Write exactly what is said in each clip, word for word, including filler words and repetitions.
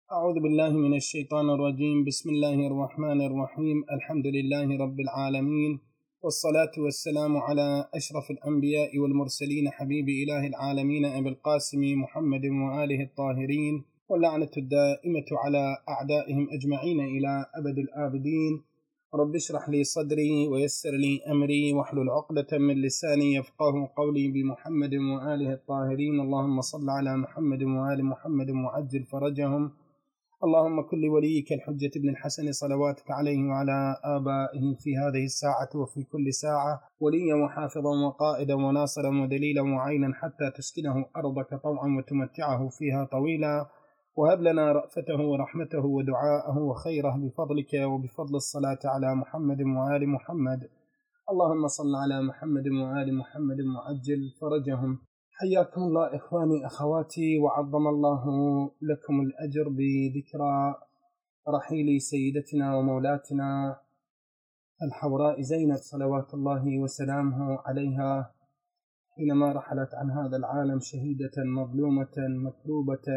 أعوذ بالله من الشيطان الرجيم. بسم الله الرحمن الرحيم. الحمد لله رب العالمين، والصلاة والسلام على أشرف الأنبياء والمرسلين، حبيب إله العالمين أبي القاسم محمد وآله الطاهرين، واللعنة الدائمة على أعدائهم أجمعين إلى أبد الآبدين. رب اشرح لي صدري ويسر لي أمري واحلل عقدة من لساني يفقه قولي بمحمد وآله الطاهرين. اللهم صل على محمد وآل محمد وعجل فرجهم. اللهم كل وليك الحجة بن الحسن صلواتك عليه وعلى آبائه في هذه الساعة وفي كل ساعة، وليا وحافظا وقائدا وناصرا ودليلا وعينا، حتى تسكنه أرضك طوعا وتمتعه فيها طويلا. وهب لنا رأفته ورحمته ودعاءه وخيره بفضلك وبفضل الصلاة على محمد وآل محمد. اللهم صل على محمد وآل محمد وعجل فرجهم. حياكم الله إخواني أخواتي، وعظم الله لكم الأجر بذكرى رحيل سيدتنا ومولاتنا الحوراء زينب صلوات الله وسلامه عليها، حينما رحلت عن هذا العالم شهيدة مظلومة مكروبة.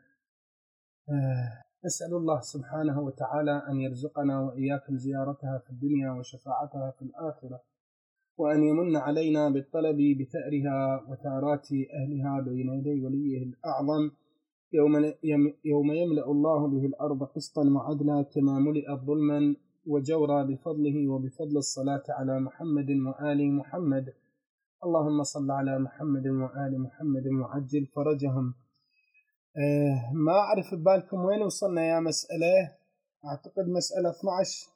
نسأل الله سبحانه وتعالى أن يرزقنا وإياكم زيارتها في الدنيا وشفاعتها في الآخرة، وأن يمن علينا بالطلب بثأرها وثارات أهلها بين يدي وليه الأعظم يوم, يوم يملأ الله به الأرض قسطا وعدلا، كما ملئت ظلما وجورا، بفضله وبفضل الصلاة على محمد وآل محمد. اللهم صل على محمد وآل محمد وعجل فرجهم. آه ما أعرف ببالكم وين وصلنا يا مسألة، أعتقد مسألة اثني عشر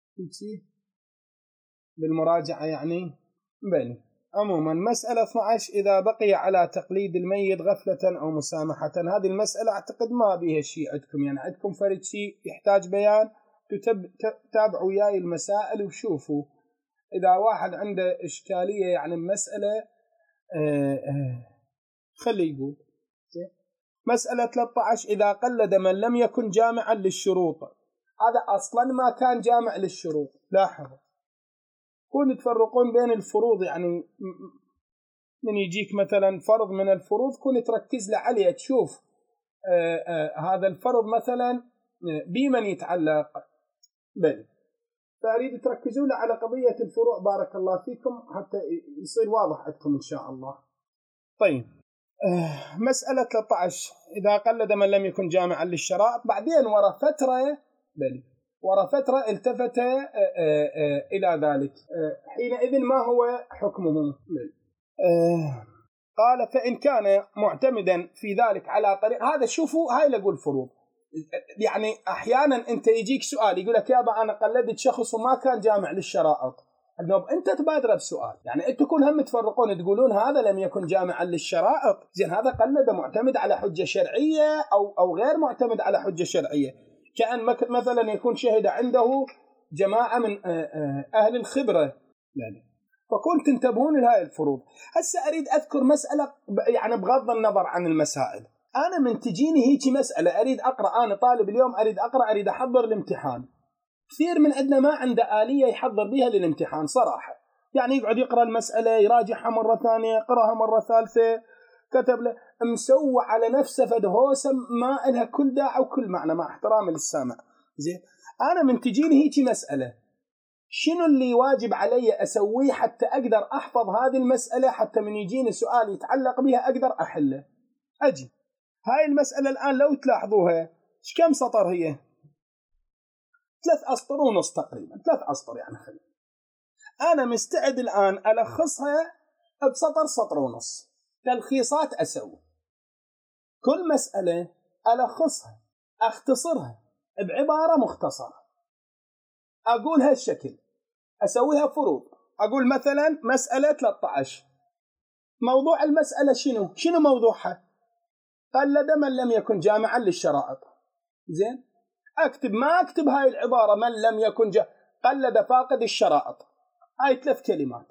بالمراجعة يعني بني. عموما مسألة اثني عشر، إذا بقي على تقليد الميت غفلة أو مسامحة، هذه المسألة أعتقد ما بيها شيء عندكم، يعني عندكم فرد شيء يحتاج بيان، تتابعوا وياي المسائل وشوفوا إذا واحد عنده إشكالية يعني المسألة آه آه خلي يقول. مسألة ثلاثة عشر، إذا قلد من لم يكن جامعا للشروط، هذا أصلا ما كان جامع للشروط. لاحظوا كون تفرقون بين الفروض، يعني من يجيك مثلا فرض من الفروض كون تركز له عليه، تشوف آآ آآ هذا الفرض مثلا بمن يتعلق بل، فأريد تركزوا له على قضية الفروع. بارك الله فيكم حتى يصير واضح عندكم إن شاء الله. طيب مسألة ثلاثة عشر، إذا قلد من لم يكن جامعا للشرائط، بعدين ورا فترة بل ورا فترة التفت آآ آآ إلى ذلك، حينئذ ما هو حكمه؟ قال فإن كان معتمدا في ذلك على طريق هذا. شوفوا هاي اللي أقول فروض، يعني أحيانا أنت يجيك سؤال يقول لك يابا أنا قلدت شخص وما كان جامع للشرائط، أنت تبادر بسؤال، يعني أنت تكون هم تفرقون تقولون هذا لم يكن جامعا للشرائط، زين هذا قلد معتمد على حجة شرعية أو أو غير معتمد على حجة شرعية، كأن مثلا يكون شهد عنده جماعة من أهل الخبرة يعني. فكنت تنتبهون لهذه الفروض. هسه أريد أذكر مسألة يعني بغض النظر عن المسائل، أنا من تجيني هيك مسألة أريد أقرأ، أنا طالب اليوم أريد أقرأ، أريد أحضر الامتحان. كثير من عندنا ما عنده آلية يحضر بها للامتحان صراحة، يعني يقعد يقرأ المسألة يراجعها مرة ثانية يقرأها مرة ثالثة، كتب له مسوى على نفسه فدهوسة ما إلها كل داعي وكل معنى، مع احترامي للسامع. زين أنا من تجيني هيك مسألة، شنو اللي واجب علي أسويه حتى أقدر أحفظ هذه المسألة، حتى من يجيني سؤال يتعلق بها أقدر أحله؟ أجي هاي المسألة الآن لو تلاحظوها كم سطر هي؟ ثلاث أسطر ونص تقريبا، ثلاث أسطر يعني خلي. أنا مستعد الآن ألخصها بسطر سطر ونص، تلخيصات أسوي كل مسألة ألخصها أختصرها بعبارة مختصرة، أقول هالشكل، أسويها فروض. أقول مثلا مسألة ثلاثة عشر، موضوع المسألة شنو؟ شنو موضوعها؟ قلد من لم يكن جامعا للشرائط. زين أكتب ما أكتب هاي العبارة من لم يكن جا... قلد فاقد الشرائط، هاي ثلاث كلمات.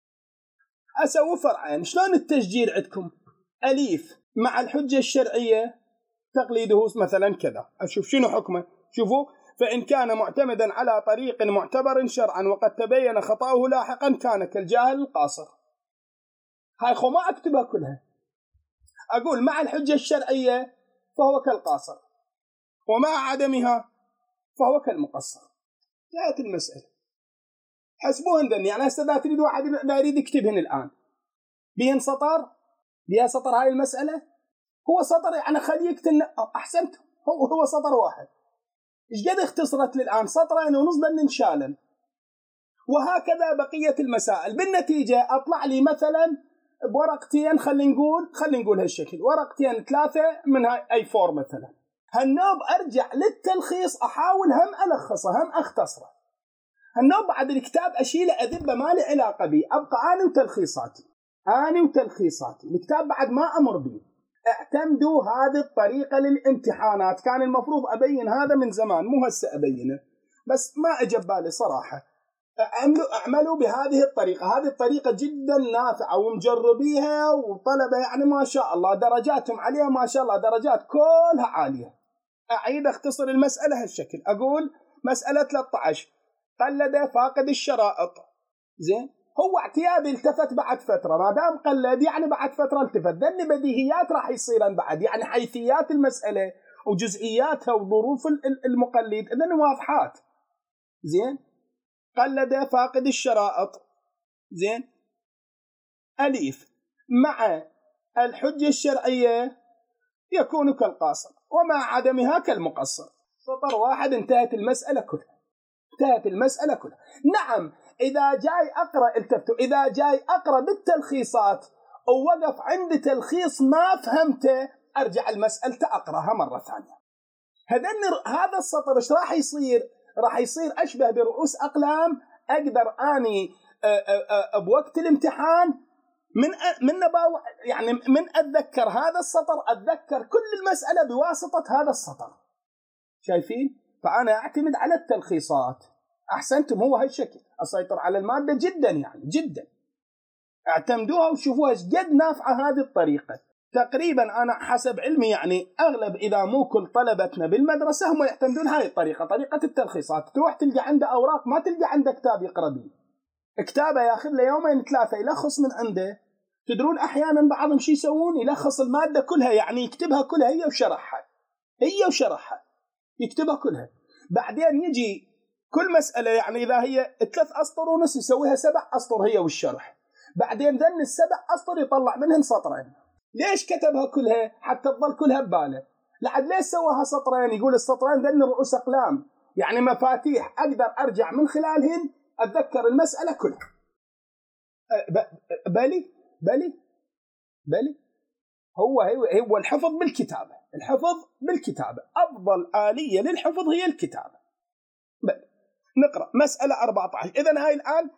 أسوي فرعين، شلون التسجيل عندكم؟ أليف مع الحجة الشرعية تقليده مثلا كذا، أشوف شنو حكمه. شوفوا فإن كان معتمدا على طريق معتبر شرعا وقد تبين خطأه لاحقا كان كالجاهل القاصر. هاي خو ما أكتبها كلها، أقول مع الحجة الشرعية فهو كالقاصر، ومع عدمها فهو كالمقصر. جاءت المسألة حسبوهن ذن، يعني هسه إذا تريد واحد لا يريد يكتبهن الآن بين سطر بها سطر هاي المسألة، هو سطر يعني خلي يكتن أحسنت، هو هو سطر واحد. إيش قد اختصرت للآن؟ سطرين ونص ذن انشالن. وهكذا بقية المسائل. بالنتيجة أطلع لي مثلا بورقتين، خلينا نقول خلينا نقول هالشكل، ورقتين ثلاثة من هاي أي فور مثلا. هالنوب أرجع للتلخيص أحاول هم ألخصه هم أختصره. هالنوب بعد الكتاب أشيله أذبه ما له علاقة بي، أبقى أنا وتلخيصاتي أنا وتلخيصاتي. الكتاب بعد ما أمر بي. اعتمدوا هذه الطريقة للامتحانات. كان المفروض أبين هذا من زمان، مو هسه أبينه، بس ما أجب بالي صراحة. اعملوا اعملوا بهذه الطريقة. هذه الطريقة جدا نافعة ومجربيها، وطلبة يعني ما شاء الله درجاتهم عليها ما شاء الله، درجات كلها عالية. أعيد أختصر المسألة هالشكل. أقول مسألة ثلاثة عشر قلد فاقد الشرائط. زين، هو اعتيادي التفت بعد فترة، ما دام قلد يعني بعد فترة التفت. ذن بديهيات راح يصيرن بعد، يعني حيثيات المسألة وجزئياتها وظروف المقلد إذن واضحات. زين، قلد فاقد الشرائط. زين، أليف مع الحجة الشرعية يكون كالقاصر، ومع عدمها كالمقصر. سطر واحد انتهت المسألة كلها، انتهت المسألة كلها. نعم، إذا جاي أقرأ التفتوا، إذا جاي أقرأ بالتلخيصات ووقف عند تلخيص ما فهمته، أرجع المسألة أقرأها مرة ثانية. هذا السطر إيش راح يصير؟ راح يصير أشبه برؤوس أقلام. أقدر أني بوقت الامتحان من من نباو يعني من أتذكر هذا السطر أتذكر كل المسألة بواسطة هذا السطر. شايفين؟ فأنا أعتمد على التلخيصات. أحسنتم، هو هالشكل أسيطر على المادة جدا، يعني جدا. اعتمدوها وشوفوها ايش قد نافعة هذه الطريقة. تقريبا أنا حسب علمي يعني أغلب إذا مو كل طلبتنا بالمدرسة هم يعتمدون هاي الطريقة، طريقة التلخيصات. تروح تلقى عنده أوراق، ما تلقى عنده كتاب يقرأ به. كتابه ياخذ له يومين ثلاثة يلخص من عنده. تدرون أحيانا بعضهم شي يسوون؟ يلخص المادة كلها، يعني يكتبها كلها هي وشرحها، هي وشرحها يكتبها كلها. بعدين يجي كل مسألة يعني إذا هي ثلاث أسطر ونص يسويها سبع أسطر هي والشرح. بعدين ذن السبع أسطر يطلع منهن سطرين. ليش كتبها كلها؟ حتى تظل كلها بباله. لعد ليش سواها سطرين؟ يقول السطرين ذن رؤوس أقلام، يعني مفاتيح أقدر أرجع من خلالهن أتذكر المسألة كلها. بلي بلي بلي هو هو الحفظ بالكتابة. الحفظ بالكتابة أفضل آلية للحفظ هي الكتابة. بلي. نقرأ مسألة أربعة عشر. إذن هاي الآن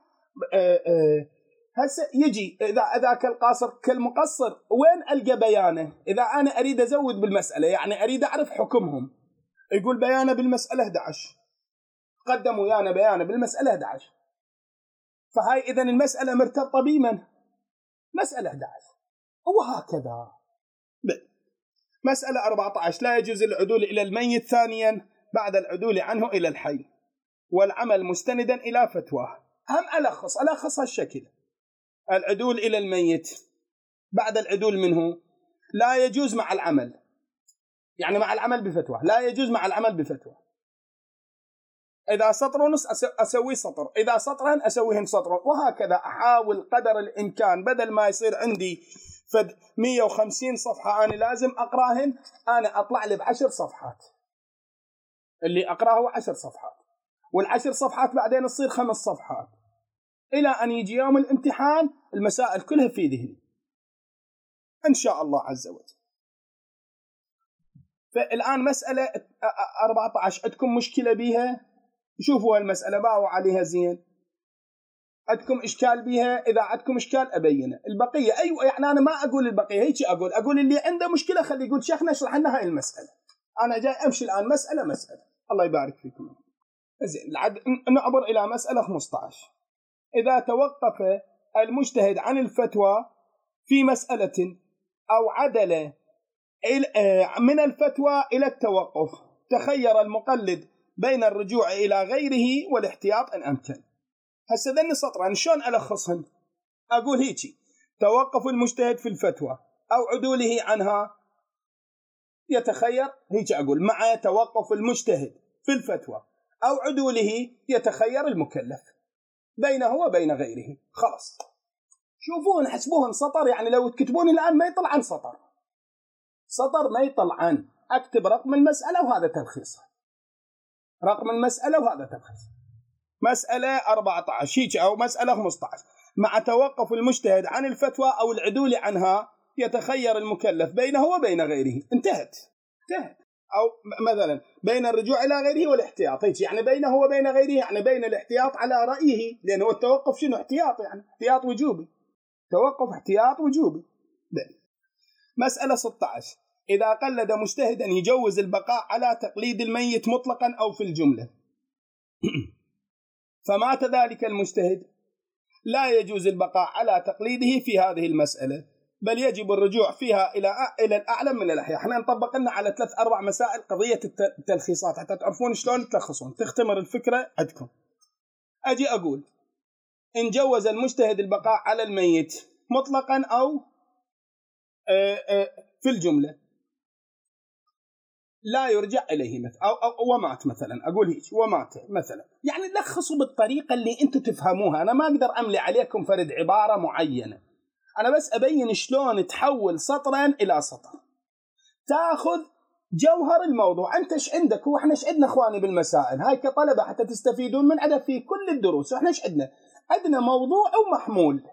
هسه يجي إذا إذا كالقاصر كالمقصر وين ألقى بيانه؟ إذا أنا أريد أزود بالمسألة، يعني أريد أعرف حكمهم، يقول بيانه بالمسألة أحد عشر، قدموا يانا بيانه بالمسألة أحد عشر. فهاي إذن المسألة مرتبطة بمن؟ مسألة أحد عشر. وهكذا. مسألة أربعة عشر لا يجوز العدول إلى الميت ثانيا بعد العدول عنه إلى الحي، والعمل مستندا إلى فتواه. هم ألخص ألخص هالشكل. العدول إلى الميت بعد العدول منه لا يجوز مع العمل، يعني مع العمل بفتوى، لا يجوز مع العمل بفتوى. إذا سطر ونص أسوي سطر، إذا سطرهن أسويهن سطر، وهكذا. أحاول قدر الإمكان بدل ما يصير عندي فد مية وخمسين صفحة أنا لازم أقراهن، أنا أطلع لي بعشر صفحات، اللي أقراه هو عشر صفحات، والعشر صفحات بعدين تصير خمس صفحات، إلى أن يجي يوم الامتحان المسائل كلها في ذهني إن شاء الله عز وجل. فالآن مسألة أربعة عشر عندكم مشكلة بيها؟ شوفوا المسألة باعوا عليها زين. عندكم إشكال بيها؟ إذا عندكم إشكال أبينه. البقية أيوة، يعني أنا ما أقول البقية، هيك أقول أقول اللي عنده مشكلة خلي يقول شيخنا اشرح لنا هاي المسألة. أنا جاي أمشي الآن مسألة مسألة. الله يبارك فيكم. زين، نعبر إلى مسألة خمسة عشر. إذا توقف المجتهد عن الفتوى في مسألة أو عدل من الفتوى إلى التوقف، تخير المقلد بين الرجوع إلى غيره والاحتياط إن أمكن. هسه ذني سطران شلون ألخصهن؟ أقول هيجي: توقف المجتهد في الفتوى أو عدوله عنها يتخير، هيك أقول، مع توقف المجتهد في الفتوى أو عدوله يتخير المكلف بينه وبين غيره. خلاص شوفون حسبوهن سطر، يعني لو تكتبون الآن ما يطلع عن سطر، سطر ما يطلع عن، أكتب رقم المسألة وهذا تلخيصها، رقم المسألة وهذا تلخيص. مسألة أربعة عشر هيك أو مسألة خمسة عشر، مع توقف المجتهد عن الفتوى أو العدول عنها يتخير المكلف بينه وبين غيره. انتهت انتهت. أو مثلا بين الرجوع إلى غيره والاحتياط، هيك يعني بينه وبين غيره، يعني بين الاحتياط على رأيه، لأنه التوقف شنو؟ احتياط، يعني احتياط وجوبي، توقف احتياط وجوبي. بل. مسألة ستة عشر، إذا قلد مجتهدا يجوز البقاء على تقليد الميت مطلقا أو في الجملة فمات ذلك المجتهد، لا يجوز البقاء على تقليده في هذه المسألة، بل يجب الرجوع فيها إلى إلى الأعلم من الأحياء. احنا نطبق لنا على ثلاث أربع مسائل قضية التلخيصات حتى تعرفون شلون تلخصون، تختمر الفكرة عندكم. أجي أقول إن جوز المجتهد البقاء على الميت مطلقا أو في الجملة لا يرجع إليه، مثل أو, أو ومات مثلا، أقول هيك ومات مثلا، يعني لخصوا بالطريقة اللي أنتم تفهموها. أنا ما أقدر أملي عليكم فرد عبارة معينة، أنا بس أبين شلون تحول سطرا إلى سطر، تأخذ جوهر الموضوع. أنت إيش عندك؟ وإحنا إيش عندنا إخواني بالمسائل هاي كطلبة حتى تستفيدون من عدد في كل الدروس. إحنا إيش عندنا؟ عندنا موضوع ومحمول.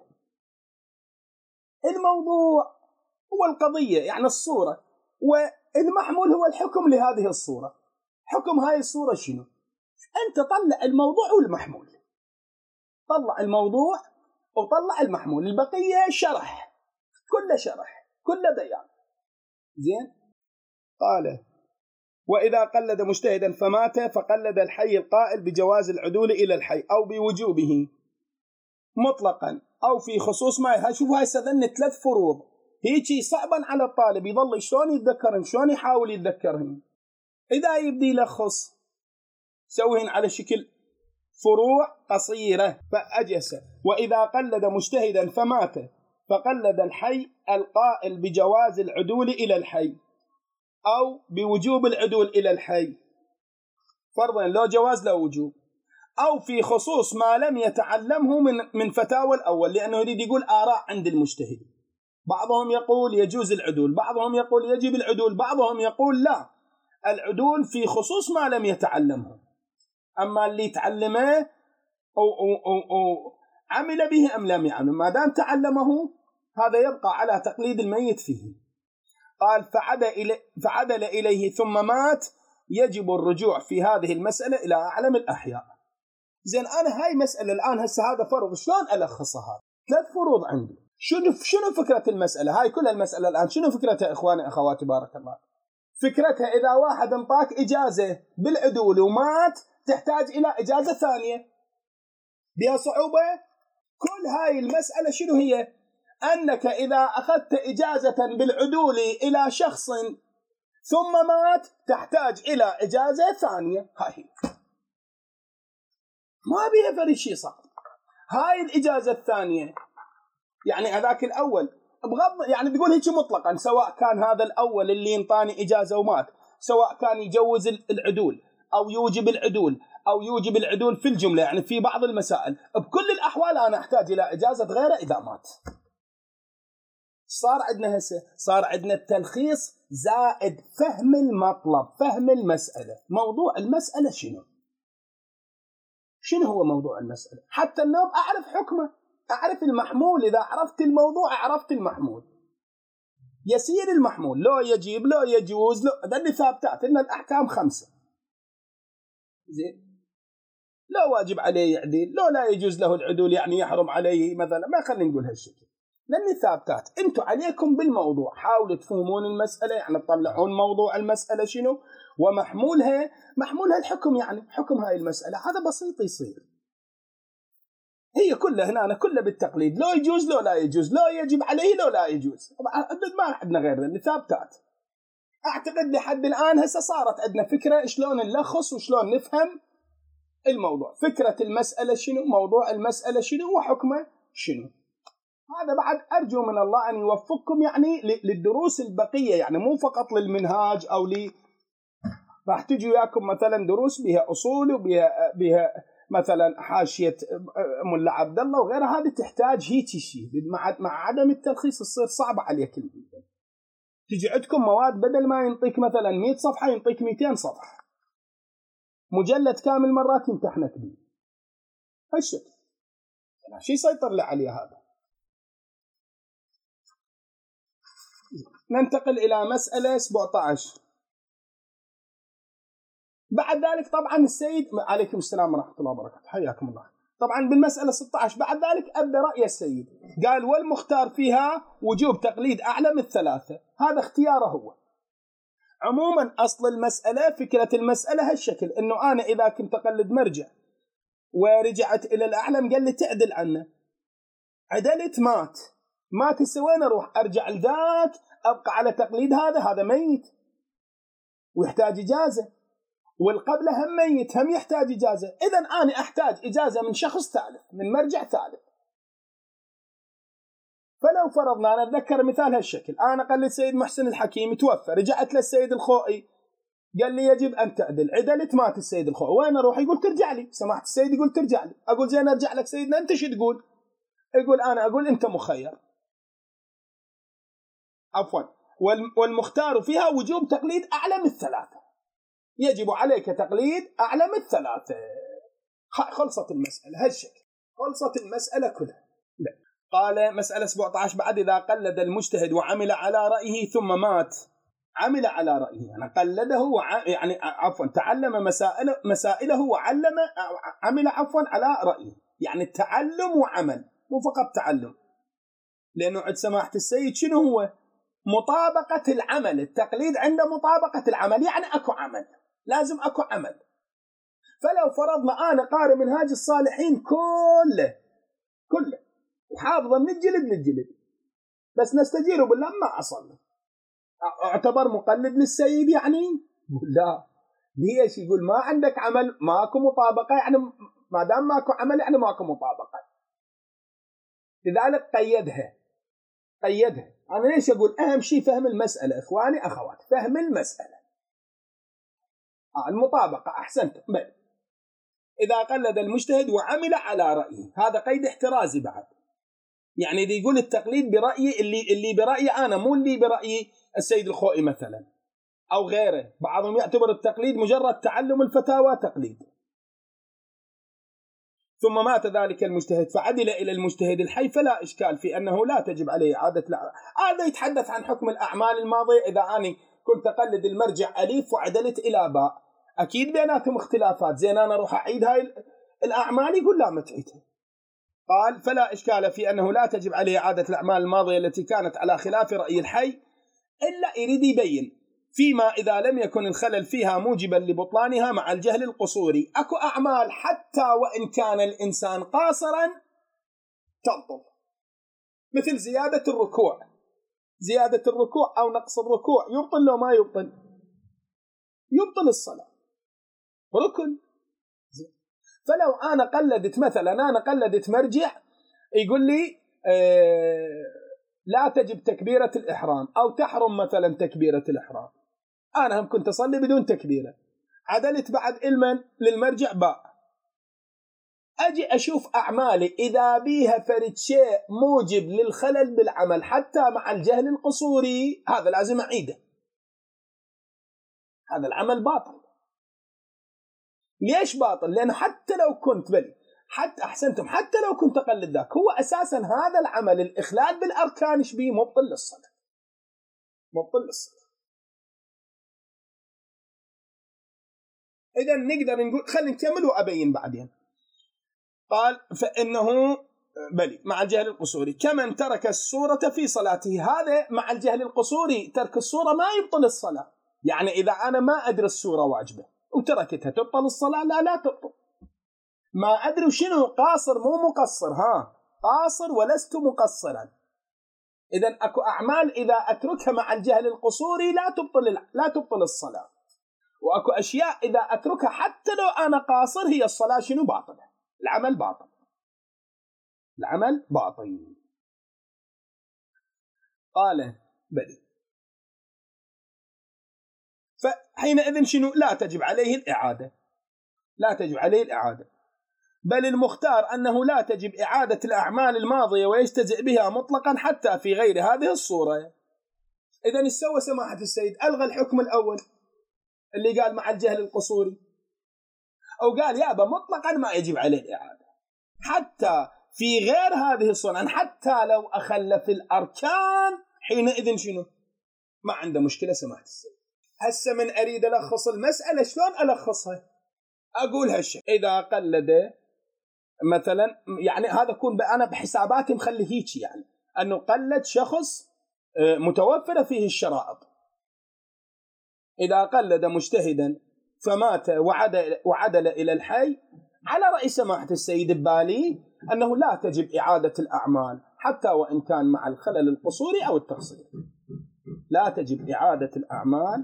الموضوع هو القضية يعني الصورة، والمحمول هو الحكم لهذه الصورة. حكم هاي الصورة شنو؟ أنت طلع الموضوع والمحمول، طلع الموضوع وطلع المحمول، البقية شرح، كل شرح كل بيان. زين. قال وإذا قلد مجتهدا فمات فقلد الحي القائل بجواز العدول إلى الحي أو بوجوبه مطلقا أو في خصوص ما. شوفوا هاي سذن ثلاث فروض هيجي صعبا على الطالب يظل شلون يتذكرهم، شلون يحاول يتذكرهم. إذا يبدي يلخص سويهن على شكل فروع قصيرة فأجس. وإذا قلد مجتهدا فمات فقلد الحي القائل بجواز العدول إلى الحي أو بوجوب العدول إلى الحي، فرضا لو جواز لو وجوب، أو في خصوص ما لم يتعلمه من من فتاوى الأول، لأنه يريد يقول آراء عند المجتهد. بعضهم يقول يجوز العدول، بعضهم يقول يجب العدول، بعضهم يقول لا العدول في خصوص ما لم يتعلمه، أما اللي تعلمه أو, أو, أو, أو عمل به أم لم يعمل، ما دام تعلمه هذا يبقى على تقليد الميت فيه. قال فعدل, إلي فعدل إليه ثم مات، يجب الرجوع في هذه المسألة إلى أعلم الأحياء. زين أنا هاي مسألة الآن هسه هذا فرض، شلون ألخصها؟ ثلاث فروض عندي. شنو شنو فكرة المسألة هاي؟ كل المسألة الآن شنو فكرتها إخواني أخواتي بارك الله؟ فكرتها إذا واحد انطاك إجازة بالعدول ومات تحتاج إلى إجازة ثانية، بها صعوبة. كل هاي المسألة شنو هي؟ أنك إذا أخذت إجازة بالعدول إلى شخص ثم مات تحتاج إلى إجازة ثانية. هاي ما بيها فرق شيء صعب. هاي الإجازة الثانية يعني هذاك الأول بغض يعني تقول هيك مطلقا، سواء كان هذا الأول اللي ينطاني إجازة ومات سواء كان يجوز العدول أو يوجب العدول أو يوجب العدول في الجملة، يعني في بعض المسائل بكل الأحوال أنا أحتاج إلى إجازة غيره إذا مات. صار عندنا هسه صار عندنا التلخيص زائد فهم المطلب، فهم المسألة. موضوع المسألة شنو؟ شنو هو موضوع المسألة؟ حتى النوم أعرف حكمه، أعرف المحمول. إذا عرفت الموضوع عرفت المحمول. يسير المحمول، لو يجيب لو يجوز لو، ده اللي ثابتات إن الأحكام خمسة. زين. لو واجب عليه يعدل، لو لا يجوز له العدول يعني يحرم عليه مثلا، ما خلينا نقول هالشكل، لأن ثابتات. أنتوا عليكم بالموضوع، حاولوا تفهمون المسألة، يعني تطلعون موضوع المسألة شنو ومحمولها، محمولها الحكم، يعني حكم هاي المسألة. هذا بسيط يصير. هي كلها هنا كلها بالتقليد، لو يجوز لو لا يجوز، لو يجب عليه لو لا يجوز. طبعا ما عندنا غير ذلك ثابتات. أعتقد لحد الآن هسه صارت عندنا فكرة شلون نلخص وشلون نفهم الموضوع. فكرة المسألة شنو، موضوع المسألة شنو، وحكمه شنو. هذا بعد أرجو من الله أن يوفقكم يعني للدروس البقية، يعني مو فقط للمنهاج أو لي راح تجي وياكم مثلا دروس بها أصول وبها بها مثلا حاشية ملا عبد الله وغيرها، هذه تحتاج هيك شيء مع مع عدم التلخيص تصير صعبة عليك جدا. تجي عندكم مواد بدل ما ينطيك مثلا مئة صفحة ينطيك مئتين صفحة، مجلد كامل مرات يمتحنك به هالشكل. شو يسيطر لي عليه هذا؟ ننتقل إلى مسألة سبعة عشر. بعد ذلك طبعا السيد عليكم السلام ورحمة الله وبركاته، حياكم الله. طبعا بالمسألة ستة عشر بعد ذلك أبدأ رأي السيد، قال والمختار فيها وجوب تقليد أعلم الثلاثة، هذا اختياره هو. عموما أصل المسألة فكرة المسألة هالشكل، إنه أنا إذا كنت أقلد مرجع ورجعت إلى الأعلم قال لي تعدل عنه، عدلت مات مات وين أروح أرجع لذاك أبقى على تقليد هذا؟ هذا ميت ويحتاج إجازة، والقبله هم ميت هم يحتاج إجازة. إذن أنا أحتاج إجازة من شخص ثالث من مرجع ثالث. فلو فرضنا أنا أتذكر مثال هالشكل، أنا قلت سيد محسن الحكيم توفى، رجعت للسيد الخوئي قال لي يجب أن تعدل، عدلت مات السيد الخوئي، وين أروح؟ يقول ترجع لي. سمحت السيد يقول ترجع لي، أقول زين أرجع لك سيدنا أنت شو تقول؟ يقول أنا أقول أنت مخير، عفوا والمختار فيها وجوب تقليد أعلم الثلاثة، يجب عليك تقليد أعلم الثلاثة. خلصت المسألة هالشكل، خلصت المسألة كلها. لا. قال مسألة سبعة عشر بعد إذا قلد المجتهد وعمل على رأيه ثم مات، عمل على رأيه يعني قلده وع... يعني عفوا تعلم مسائله مسائله وعلم عمل عفوا على رأيه، يعني التعلم وعمل مو فقط تعلم، لأنه عند سماحة السيد شنو هو؟ مطابقة العمل، التقليد عند مطابقة العمل، يعني أكو عمل لازم أكو عمل. فلو فرضنا أنا قارئ منهاج الصالحين كله كله وحافظه من الجلد للجلد، بس نستجير بالله ما أصل، اعتبر مقلد للسيد يعني؟ لا. ليش؟ يقول ما عندك عمل ماكو مطابقة، يعني ما دام ماكو عمل يعني ماكو مطابقة. لذلك قيدها قيدها. أنا ليش أقول أهم شيء فهم المسألة إخواني أخوات، فهم المسألة. آه المطابقة أحسنت. بل إذا قلد المجتهد وعمل على رأيه، هذا قيد احترازي بعد، يعني إذا يقول التقليد برأيي اللي اللي برأيي أنا مو اللي برأيي السيد الخوئي مثلا أو غيره، بعضهم يعتبر التقليد مجرد تعلم الفتاوى تقليد. ثم مات ذلك المجتهد فعدل إلى المجتهد الحي فلا إشكال في أنه لا تجب عليه إعادة الأعمال. هذا يتحدث عن حكم الأعمال الماضية. إذا أنا كنت أقلد المرجع أليف وعدلت إلى باء، أكيد بيناتهم اختلافات، زين أنا أروح أعيد هاي الأعمال؟ يقول لا ما تعيدها. قال فلا إشكال في أنه لا تجب عليه إعادة الأعمال الماضية التي كانت على خلاف رأي الحي، إلا يريد يبين فيما إذا لم يكن الخلل فيها موجبا لبطلانها مع الجهل القصوري. أكو أعمال حتى وإن كان الإنسان قاصرا تبطل، مثل زيادة الركوع، زيادة الركوع أو نقص الركوع يبطل لو ما يبطل؟ يبطل الصلاة، ركن. فلو أنا قلدت مثلا أنا قلدت مرجع يقول لي آه لا تجب تكبيرة الإحرام أو تحرم مثلا تكبيرة الإحرام، أنا هم كنت أصلي بدون تكبيرة، عدلت بعد علما للمرجع باء، أجي أشوف أعمالي إذا بيها فرد شيء موجب للخلل بالعمل حتى مع الجهل القصوري، هذا لازم أعيده، هذا العمل باطل. ليش باطل؟ لأنه حتى لو كنت بلي حتى أحسنتم حتى لو كنت أقلد ذاك، هو أساسا هذا العمل الإخلال بالأركان شبيه مبطل للصلاة، مبطل للصلاة. إذا نقدر نقول خلينا نكمل وأبين بعدين. قال فإنه بلي مع الجهل القصوري كمن ترك الصورة في صلاته، هذا مع الجهل القصوري ترك الصورة ما يبطل الصلاة، يعني إذا أنا ما أدري الصورة واجبة وتركتها تبطل الصلاة؟ لا لا تبطل. ما أدري شنو قاصر مو مقصر، ها قاصر ولست مقصرا. إذا أكو أعمال إذا أتركها مع الجهل القصوري لا تبطل لا تبطل الصلاة، وأكو أشياء إذا أتركها حتى لو أنا قاصر هي الصلاة شنو باطلة، العمل باطل، العمل باطل. قال بلي. فحينئذ شنو؟ لا تجب عليه الإعادة، لا تجب عليه الإعادة، بل المختار أنه لا تجب إعادة الأعمال الماضية ويجتزئ بها مطلقا حتى في غير هذه الصورة. إذن استوى سماحة السيد ألغى الحكم الأول اللي قال مع الجهل القصوري، أو قال يابا مطلقا ما يجب عليه الإعادة حتى في غير هذه الصورة، حتى لو أخل في الأركان حينئذ شنو؟ ما عنده مشكلة سماحة السيد. هسه من أريد ألخص المسألة شلون ألخصها؟ أقول هالشيء إذا قلد مثلا، يعني هذا يكون أنا بحساباتي مخلي هيك، يعني أنه قلد شخص متوفر فيه الشرائط. إذا قلد مجتهدا فمات وعدل, وعدل إلى الحي، على رأي سماحة السيد ببالي أنه لا تجب إعادة الأعمال حتى وإن كان مع الخلل القصوري أو التقصير، لا تجب إعادة الأعمال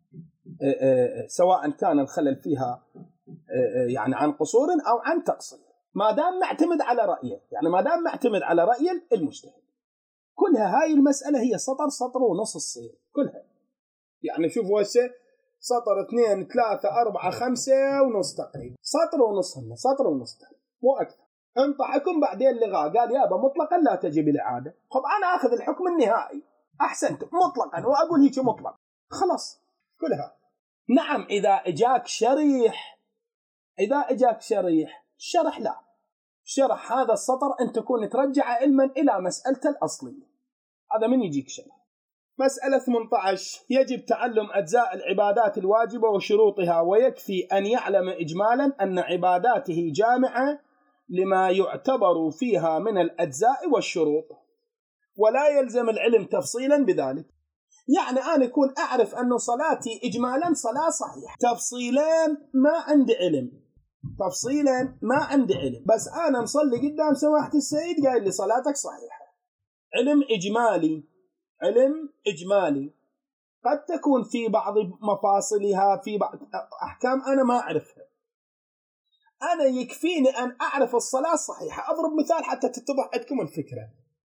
سواء كان الخلل فيها يعني عن قصور أو عن تقصير، ما دام معتمد على رأيه، يعني ما دام معتمد على رأي المجتهد. كلها هاي المسألة هي سطر سطر ونص الصير كلها، يعني شوفوا هسه سطر اثنين ثلاثة أربعة خمسة ونص تقريبا، سطر ونص هنا، سطر ونص تقريبا مو أكثر. انطحكم بعدين لغاه قال يابا مطلقا لا تجب الإعادة. خب أنا أخذ الحكم النهائي، أحسنت مطلقا وأقول هيك مطلق، خلاص كلها. نعم إذا إجاك شريح، إذا إجاك شريح شرح، لا شرح هذا السطر أن تكون ترجع علما إلى مسألة الأصلية، هذا من يجيك شرح. مسألة ثمانية عشر يجب تعلم أجزاء العبادات الواجبة وشروطها، ويكفي أن يعلم إجمالا أن عباداته جامعة لما يعتبر فيها من الأجزاء والشروط، ولا يلزم العلم تفصيلا بذلك. يعني أنا يكون أعرف أن صلاتي إجمالا صلاة صحيحة، تفصيلا ما عندي علم، تفصيلا ما عندي علم، بس أنا مصلي قدام سماحة السيد قايل لي صلاتك صحيحة، علم إجمالي، علم إجمالي. قد تكون في بعض مفاصلها في بعض أحكام أنا ما أعرفها، أنا يكفيني أن أعرف الصلاة الصحيحة. أضرب مثال حتى تتضح عندكم الفكرة.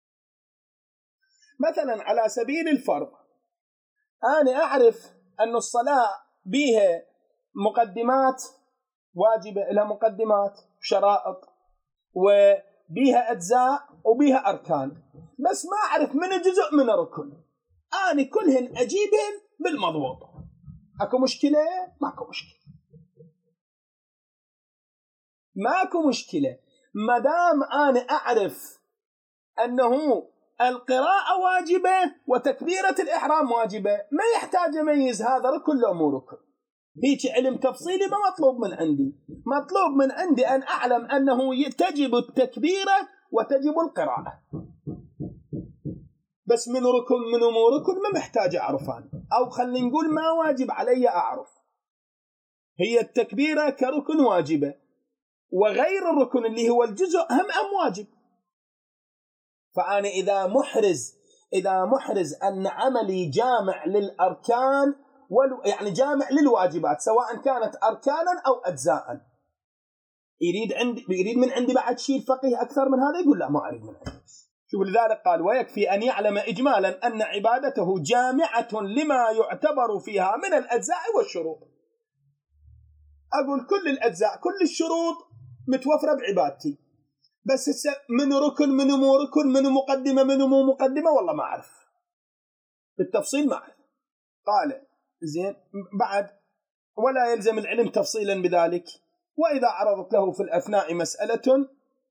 مثلا على سبيل الفرض أنا أعرف أن الصلاة بها مقدمات واجبة، لها مقدمات شرائط، وبها أجزاء وبها أركان، بس ما أعرف من جزء من ركن، أنا كلهن أجيبهن بالمضبوط. أكو مشكلة؟ ماكو مشكلة، ماكو مشكلة ما دام أنا أعرف أنه القراءة واجبة وتكبيرة الإحرام واجبة، ما يحتاج أميز هذا ركن لو مو ركن. هيك علم تفصيلي ما مطلوب من عندي، مطلوب من عندي أن أعلم أنه تجب التكبيرة وتجب القراءة، بس من ركن من مو ركن ما محتاج أعرفان، أو خلينا نقول ما واجب علي أعرف. هي التكبيرة كركن واجبة، وغير الركن اللي هو الجزء هم أم واجب. فأنا إذا محرز إذا محرز أن عملي جامع للأركان، يعني جامع للواجبات سواء كانت أركانا أو أجزاء، يريد عندي يريد من عندي بعد شيء الفقيه أكثر من هذا؟ يقول لا ما أريد من عندي. شوف لذلك قال ويكفي أن يعلم إجمالا أن عبادته جامعة لما يعتبر فيها من الأجزاء والشروط. أقول كل الأجزاء كل الشروط متوفرة بعبادتي، بس من ركن من مو ركن من مقدمة من مو مقدمة والله ما أعرف بالتفصيل، ما أعرف. قال زين بعد ولا يلزم العلم تفصيلا بذلك، وإذا عرضت له في الأثناء مسألة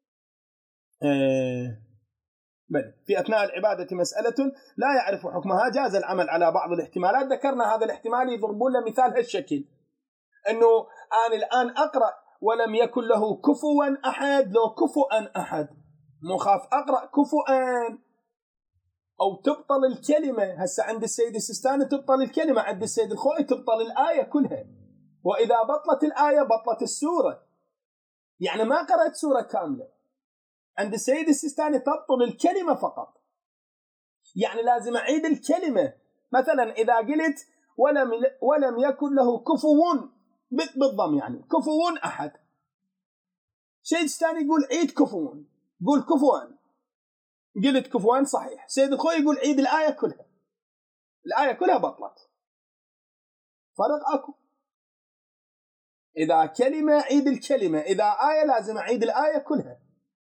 آه بل في أثناء العبادة مسألة لا يعرف حكمها جاز العمل على بعض الاحتمالات. ذكرنا هذا الاحتمال يضربون له مثال هالشكل، أنه أنا الآن أقرأ ولم يكن له كفوا أحد، لو كفوا أحد مخاف أقرأ كفوا أو تبطل الكلمة. هسه عند السيد السيستاني تبطل الكلمة، عند السيد الخوئي تبطل الآية كلها، وإذا بطلت الآية بطلت السورة، يعني ما قرأت سورة كاملة. عند السيد السيستاني تبطل الكلمة فقط، يعني لازم أعيد الكلمة. مثلا إذا قلت ولم, ولم يكن له كفوا بالضم، يعني كفوا أحد، السيد السيستاني يقول عيد كفوا، قول كفوا، قلت كفوان صحيح. سيد الخوي يقول عيد الآية كلها، الآية كلها بطلت. فرق أكو. إذا كلمة عيد الكلمة، إذا آية لازم أعيد الآية كلها.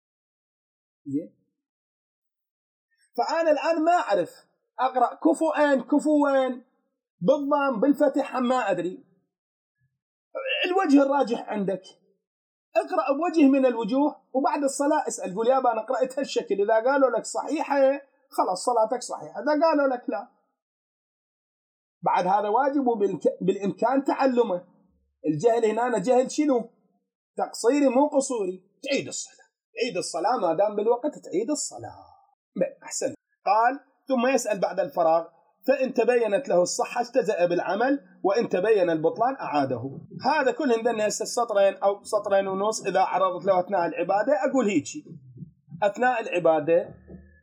فأنا الآن ما أعرف أقرأ كفوان كفوان بالضم بالفتح ما أدري. الوجه الراجح عندك اقرأ بوجه من الوجوه، وبعد الصلاة اسأل قول يابا أنا قرأت هالشكل، إذا قالوا لك صحيحة خلاص صلاتك صحيحة، إذا قالوا لك لا بعد هذا واجب بالإمكان تعلمه. الجهل هنا جهل شنو؟ تقصيري مو قصوري. تعيد الصلاة، تعيد الصلاة ما دام بالوقت تعيد الصلاة. أحسن. قال ثم يسأل بعد الفراغ فإن تبينت له الصحة اجتزأ بالعمل، وإن تبين البطلان أعاده. هذا كله عندنا هسه سطرين أو سطرين ونص. إذا عرضت له أثناء العبادة أقول هيجي أثناء العبادة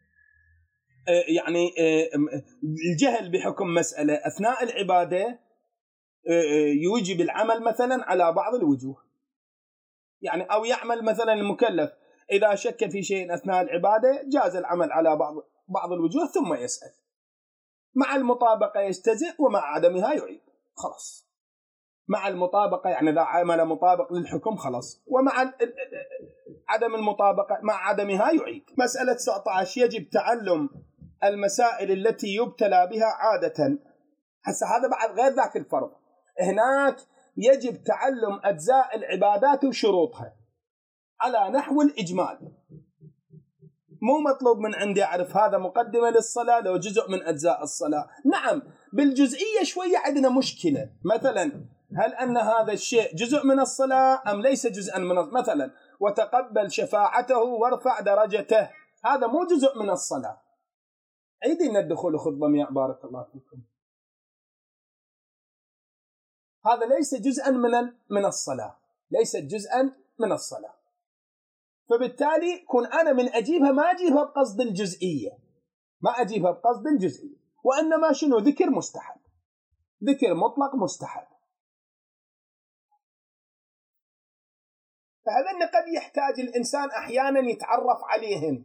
يعني الجهل بحكم مسألة أثناء العبادة يوجب العمل مثلا على بعض الوجوه، يعني أو يعمل مثلا المكلف إذا شك في شيء أثناء العبادة جاز العمل على بعض بعض الوجوه ثم يسأل. مع المطابقة يجتزئ ومع عدمها يعيد. خلاص مع المطابقة يعني إذا عمل مطابق للحكم خلاص، ومع عدم المطابقة مع عدمها يعيد. مسألة تسعة عشر يجب تعلم المسائل التي يبتلى بها عادة. هسه هذا بعد غير ذاك الفرض. هناك يجب تعلم أجزاء العبادات وشروطها على نحو الإجمال. مو مطلوب من عندي أعرف هذا مقدمة للصلاة لو جزء من أجزاء الصلاة. نعم بالجزئية شوية عندنا مشكلة، مثلا هل أن هذا الشيء جزء من الصلاة أم ليس جزءا من الصلاة؟ مثلا وتقبل شفاعته وارفع درجته، هذا مو جزء من الصلاة. عيدين الدخول خطبة يا بارك الله فيكم. هذا ليس جزءا من من الصلاة، ليس جزءا من الصلاة. فبالتالي كون أنا من أجيبها ما أجيبها بقصد الجزئية، ما أجيبها بقصد الجزئية، وإنما شنو ذكر مستحب، ذكر مطلق مستحب. فهذا قد يحتاج الإنسان أحيانا يتعرف عليهن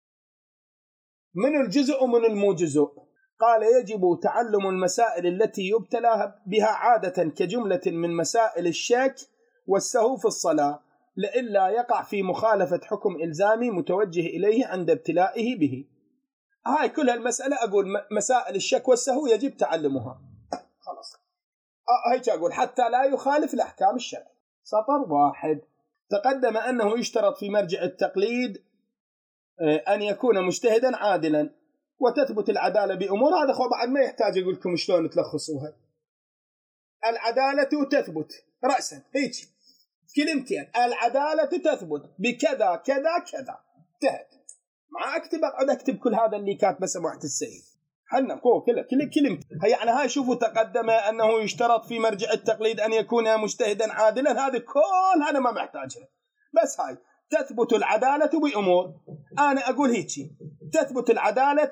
من الجزء ومن المو جزء. قال يجب تعلم المسائل التي يبتلى بها عادة كجملة من مسائل الشك والسهو في الصلاة، لئلا يقع في مخالفة حكم إلزامي متوجه إليه عند ابتلائه به. هاي كل المسألة أقول مسائل الشك والسهو يجب تعلمها. خلاص هيك أقول حتى لا يخالف الأحكام الشرع. سطر واحد. تقدم أنه يشترط في مرجع التقليد أن يكون مجتهدا عادلا وتثبت العدالة بأمور. هذا خو بعد ما يحتاج أقول لكم شلون تلخصوها. العدالة تثبت رأسا هيك كلمتين، العدالة تثبت بكذا كذا كذا انتهت. مع أكتب أقعد أكتب كل هذا اللي كاتبه سماحة السيد حنا كو كله كل كلمة هي. يعني هاي شوفوا تقدم أنه يشترط في مرجع التقليد أن يكون مجتهدا عادلا، هذا كل هذا ما محتاجه. بس هاي تثبت العدالة بأمور. أنا أقول هيك تثبت العدالة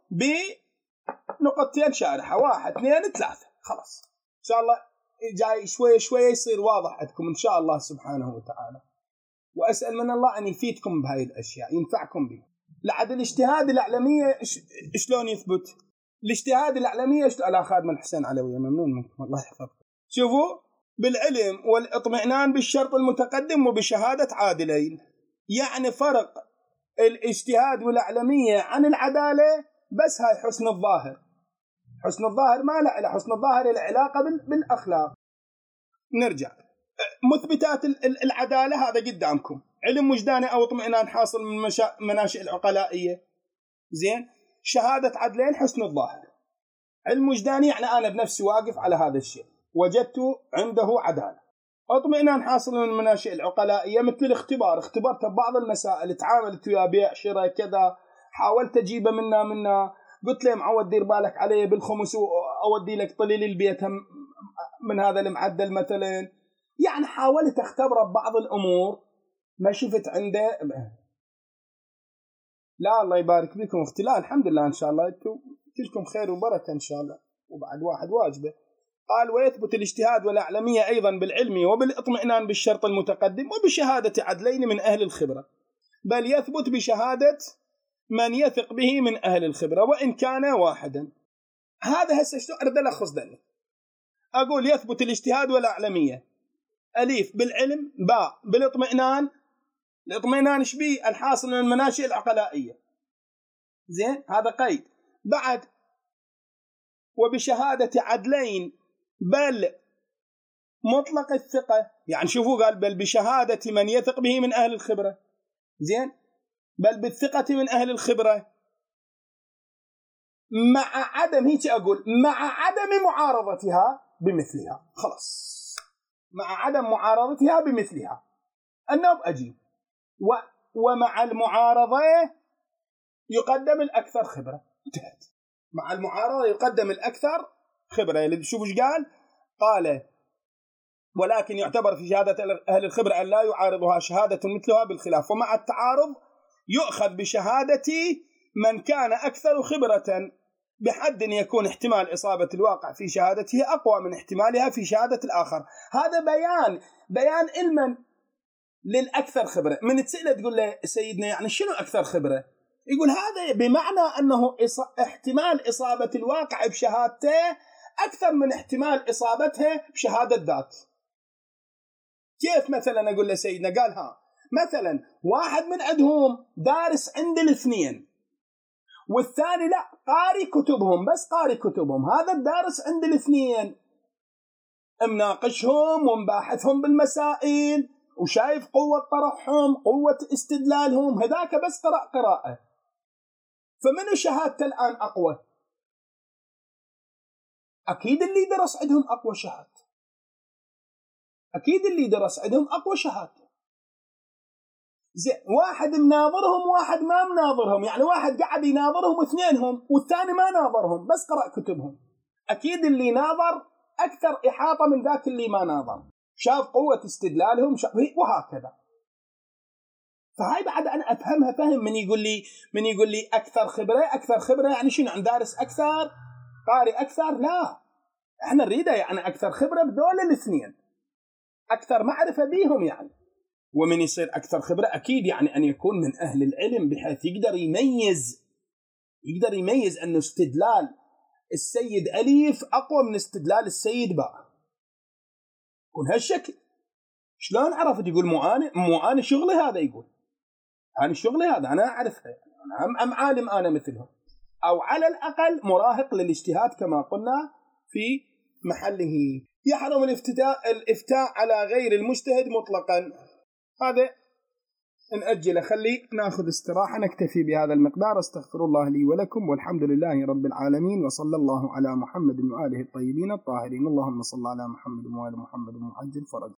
بنقطتين شارحة، واحد اثنين ثلاثة. خلاص إن شاء الله جاي شوية شوية يصير واضح عندكم إن شاء الله سبحانه وتعالى. وأسأل من الله أن يفيدكم بهاي الأشياء ينفعكم به. لعد الاجتهاد الأعلمية شلون يثبت؟ الاجتهاد الأعلمية شلون؟ على خادم الحسين علوية ممنون منكم الله يحفظكم. شوفوا بالعلم والاطمئنان بالشرط المتقدم وبشهادة عادلين. يعني فرق الاجتهاد والأعلمية عن العدالة بس هاي حسن الظاهر. حسن الظاهر ما له إلا حسن الظاهر العلاقة بالأخلاق. نرجع مثبتات العدالة هذا قدامكم، علم وجداني أو اطمئنان حاصل من مناشئ العقلائية. زين شهادة عدلين حسن الظاهر. علم وجداني يعني أنا بنفسي واقف على هذا الشيء وجدت عنده عدالة. اطمئنان حاصل من مناشئ العقلائية مثل الاختبار، اختبرت ببعض المسائل، تعاملت ويا بيع شراء كذا، حاولت أجيبه منا منا قلت له معود دير بالك عليه بالخمس وأودي لك طليل البيت من هذا المعدل مثلا. يعني حاولت أختبره ببعض الأمور ما شفت عنده. لا الله يبارك فيكم أختي، لا الحمد لله إن شاء الله انتم كلكم خير وبركة إن شاء الله. وبعد واحد واجبه. قال ويثبت الاجتهاد والأعلمية أيضا بالعلم وبالاطمئنان بالشرط المتقدم وبشهادة عدلين من أهل الخبرة، بل يثبت بشهادة من يثق به من أهل الخبرة وإن كان واحدا. هذا هسه شو أريد ألخص ذلك. أقول يثبت الاجتهاد والأعلمية، أليف بالعلم، باء بالاطمئنان. الاطمئنان شبيه؟ الحاصل من المناشئ العقلائية. زين، هذا قيد. بعد وبشهادة عدلين بل مطلق الثقة، يعني شوفوا قال بل بشهادة من يثق به من أهل الخبرة. زين، بل بالثقة من أهل الخبرة مع عدم، هيك أقول، مع عدم معارضتها بمثلها. خلاص، مع عدم معارضتها بمثلها النوب أجيب. و ومع المعارضة يقدم الأكثر خبرة. انتهت. مع المعارضة يقدم الأكثر خبرة. اللي شوفوا ايش قال؟ قال ولكن يعتبر في شهادة أهل الخبرة أن لا يعارضها شهادة مثلها بالخلاف، ومع التعارض يؤخذ بشهادة من كان أكثر خبرة بحد يكون احتمال إصابة الواقع في شهادته أقوى من احتمالها في شهادة الآخر. هذا بيان بيان علما للأكثر خبرة. من تسأله تقول له سيدنا يعني شنو أكثر خبرة؟ يقول هذا بمعنى أنه احتمال إصابة الواقع بشهادته أكثر من احتمال إصابتها بشهادة ذات. كيف مثلا أقول له سيدنا؟ قال ها مثلا واحد من عندهم دارس عند الاثنين والثاني لا قاري كتبهم، بس قاري كتبهم. هذا الدارس عند الاثنين مناقشهم ومباحثهم بالمسائل وشايف قوة طرحهم قوة استدلالهم، هذاك بس قرأ قراءة. فمنو شهادته الآن أقوى؟ أكيد اللي درس عندهم أقوى شهادة، أكيد اللي درس عندهم أقوى شهادة. زين، واحد مناظرهم واحد ما مناظرهم، يعني واحد قاعد يناظرهم اثنينهم والثاني ما ناظرهم بس قرأ كتبهم. أكيد اللي ناظر أكثر إحاطة من ذاك اللي ما ناظر، شاف قوة استدلالهم شاف، وهكذا. فهاي بعد أنا أفهمها فهم. من يقول لي من يقول لي أكثر خبرة، أكثر خبرة يعني شنو؟ عن دارس أكثر، قارئ أكثر؟ لا، إحنا نريده يعني أكثر خبرة بدول الاثنين، أكثر معرفة بيهم يعني. ومن يصير أكثر خبرة أكيد يعني أن يكون من أهل العلم بحيث يقدر يميز يقدر يميز أن استدلال السيد أليف أقوى من استدلال السيد باء. يكون هالشكل. شلون عرفت؟ يقول مو أنا مو أنا شغلي هذا، يقول أنا شغلي هذا، أنا أعرفها، أنا أم عالم أنا مثلهم، أو على الأقل مراهق للاجتهاد كما قلنا في محله. يحرم الافتاء الافتاء على غير المجتهد مطلقا. هذا نأجله، خلي ناخذ استراحة، نكتفي بهذا المقدار. استغفر الله لي ولكم، والحمد لله رب العالمين، وصلى الله على محمد وآله الطيبين الطاهرين. اللهم صل على محمد وآل محمد وعجل فرج.